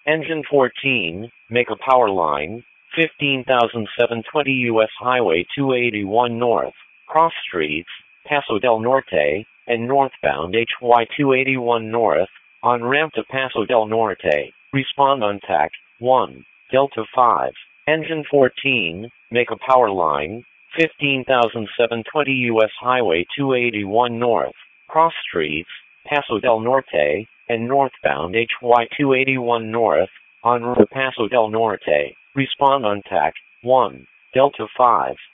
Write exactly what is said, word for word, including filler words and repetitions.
Engine fourteen, make a power line, fifteen thousand seven hundred twenty U S Highway two eighty-one North, cross streets, Paso del Norte, and northbound H Y two eighty-one North, on ramp to Paso del Norte. Respond on T A C one, Delta five. Engine fourteen, make a power line, fifteen thousand seven hundred twenty U S Highway two eighty-one North, cross streets, Paso del Norte, and northbound H Y two eighty-one North, on route to Paso del Norte. Respond on T A C one, Delta five.